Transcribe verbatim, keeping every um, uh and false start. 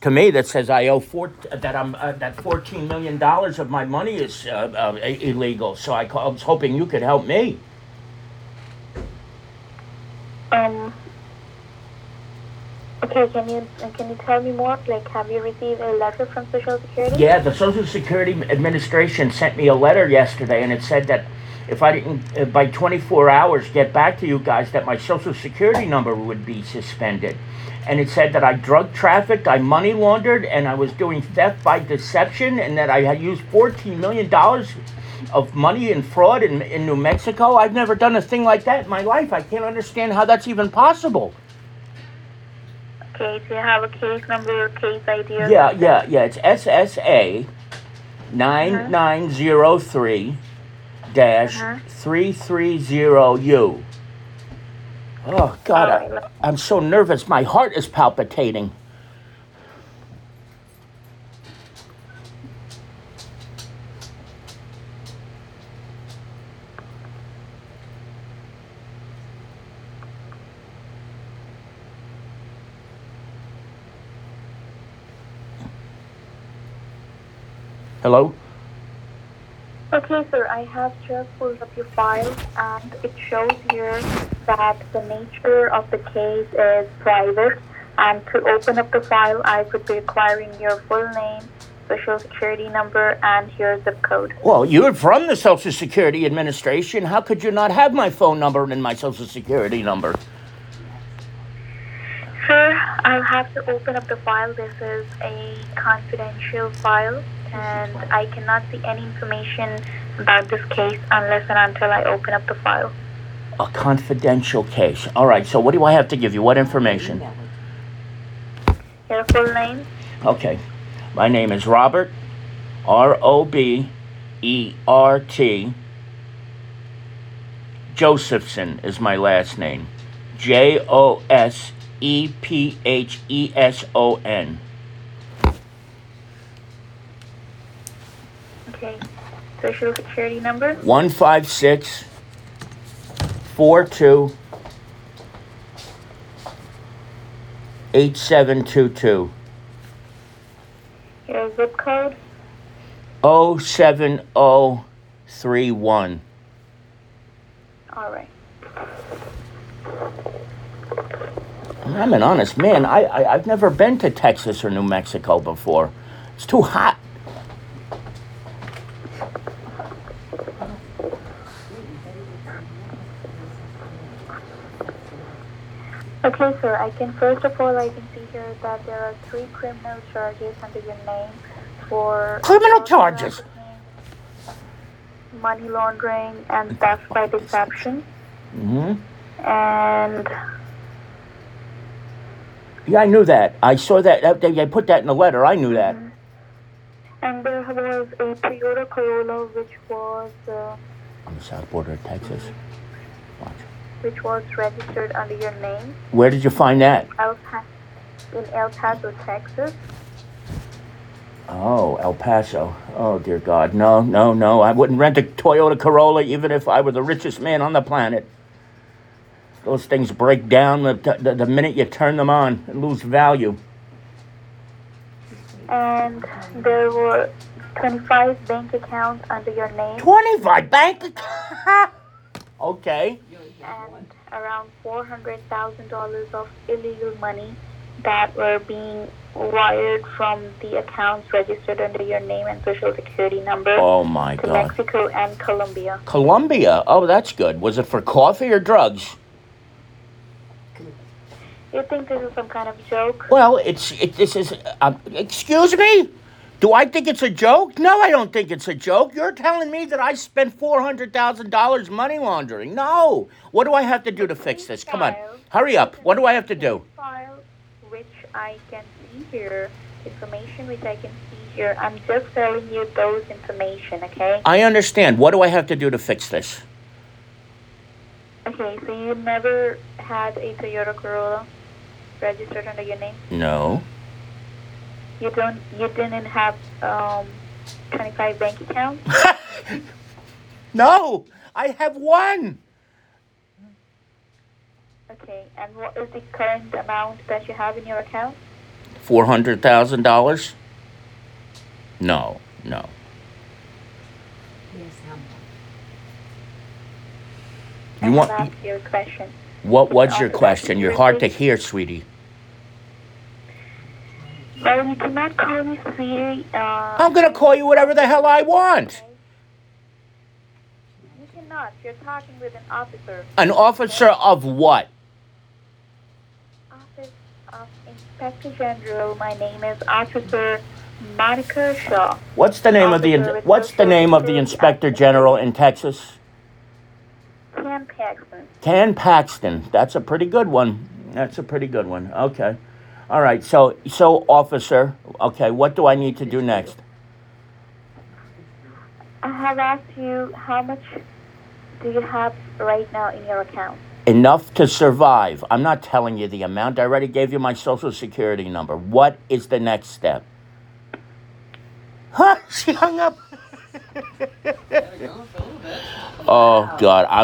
to me that says I owe four, that I'm uh, that fourteen million dollars of my money is uh, uh, illegal. So I, call, I was hoping you could help me. Um. Okay, can you can you tell me more? Like, have you received a letter from Social Security? Yeah, the Social Security Administration sent me a letter yesterday, and it said that if I didn't, uh, by twenty-four hours, get back to you guys, that my Social Security number would be suspended. And it said that I drug trafficked, I money laundered, and I was doing theft by deception, and that I had used fourteen million dollars of money in fraud in, in New Mexico. I've never done a thing like that in my life. I can't understand how that's even possible. Okay, do you have a case number or case I D? Yeah, yeah, yeah. It's S S A nine nine zero three dash three three zero U. Oh, God, I, I'm so nervous. My heart is palpitating. Hello? Okay, sir, I have just pulled up your file, and it shows here that the nature of the case is private, and to open up the file, I would be requiring your full name, Social Security number, and your zip code. Well, you're from the Social Security Administration. How could you not have my phone number and my Social Security number? Sir, I'll have to open up the file. This is a confidential file, and I cannot see any information about this case unless and until I open up the file. A confidential case. All right, so what do I have to give you? What information? Your full name? Okay. My name is Robert, R O B E R T. Josephson is my last name. J O S E P H E S O N. Okay. Social Security number? one five six four two eight seven two two. Your zip code? oh seven oh three one. All right. I'm an honest man. I, I, I've never been to Texas or New Mexico before. It's too hot. Okay, sir. I can, first of all, I can see here that there are three criminal charges under your name for... Criminal charges? Money laundering and theft by deception. Mm-hmm. And... Yeah, I knew that. I saw that. They, they put that in the letter. I knew that. Mm-hmm. And there was a Toyota Corolla, which was... Uh, on the south border of Texas. Watch. Which was registered under your name. Where did you find that? El Pa- in El Paso, Texas. Oh, El Paso. Oh, dear God. No, no, no. I wouldn't rent a Toyota Corolla even if I were the richest man on the planet. Those things break down the, the, the minute you turn them on and lose value. And there were twenty-five bank accounts under your name. twenty-five bank accounts? Okay. And around four hundred thousand dollars of illegal money that were being wired from the accounts registered under your name and Social Security number. Oh, my to God. Mexico and Colombia. Colombia? Oh, that's good. Was it for coffee or drugs? You think this is some kind of joke? Well, it's it. This is. Uh, excuse me. Do I think it's a joke? No, I don't think it's a joke. You're telling me that I spent four hundred thousand dollars money laundering. No. What do I have to do to fix this? Come on. Hurry up. What do I have to do? File, which I can see here, information which I can see here. I'm just telling you those information, okay? I understand. What do I have to do to fix this? Okay, so you never had a Toyota Corolla registered under your name? No. You don't. You didn't have um, twenty-five bank accounts? No, I have one. Okay, and what is the current amount that you have in your account? four hundred thousand dollars? No, no. Yes, how much? I You have want? asked your question. What was It's your on question? You're hard to cybersecurity. hear, sweetie. Well, you cannot call me sweetie. Uh, I'm gonna call you whatever the hell I want. You cannot. You're talking with an officer. An officer of what? Office of Inspector General. My name is Officer Monica Shaw. What's the name of the Officer with What's the Social name of the Security Inspector Act. General in Texas? Ken Paxton. Ken Paxton. That's a pretty good one. That's a pretty good one. Okay. All right. So, so officer. Okay. What do I need to do next? I have asked you how much do you have right now in your account? Enough to survive. I'm not telling you the amount. I already gave you my social security number. What is the next step? Huh? She hung up. Oh God. I